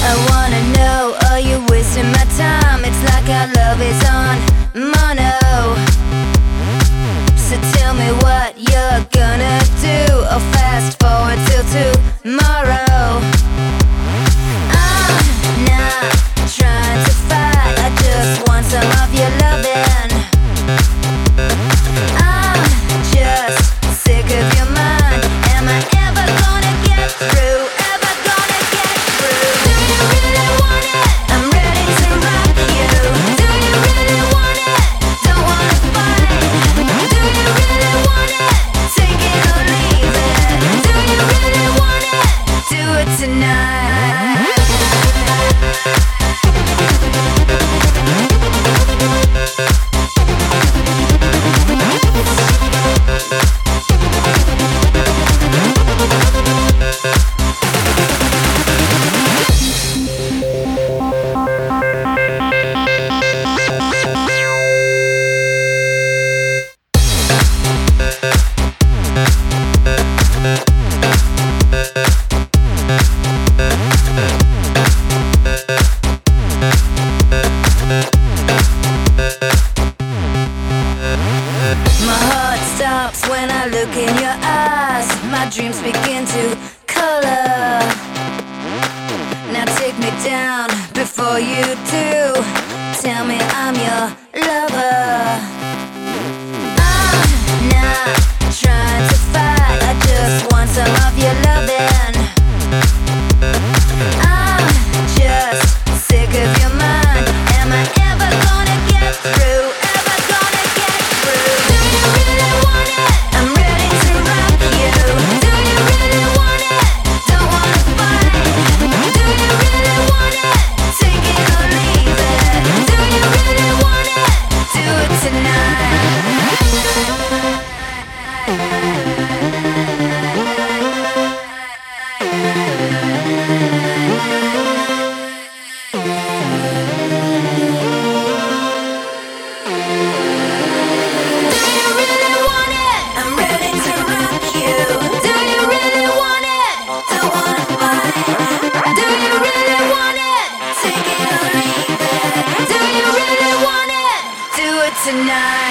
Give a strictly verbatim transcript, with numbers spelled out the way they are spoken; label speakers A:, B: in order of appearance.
A: I wanna know, are you wasting my time? It's like our love is on mono. So tell me what you're gonna do. I'll fast forward till tomorrow. I'm not trying to fight, I just want some of your loving. I'm just sick of your mind. Am I ever gonna get through? Ever gonna get through? Do you really want it? I'm ready to rock you. Do you really want it? Don't wanna fight. Do you really want it? Take it or leave it. Do you really want it? Do it tonight. My heart stops when I look in your eyes. My dreams begin to color. Now take me down before you do. Tell me I'm your lover. I'm not trying to fight, I just want some of your loving. I'm just sick of your mind. Am I ever gonna get through? Ever gonna get through? Do you really want it? I'm ready to rock you. Do you really want it? Don't wanna fight. Do you really want it? Take it or leave it. Do you really want it? Do it tonight. Tonight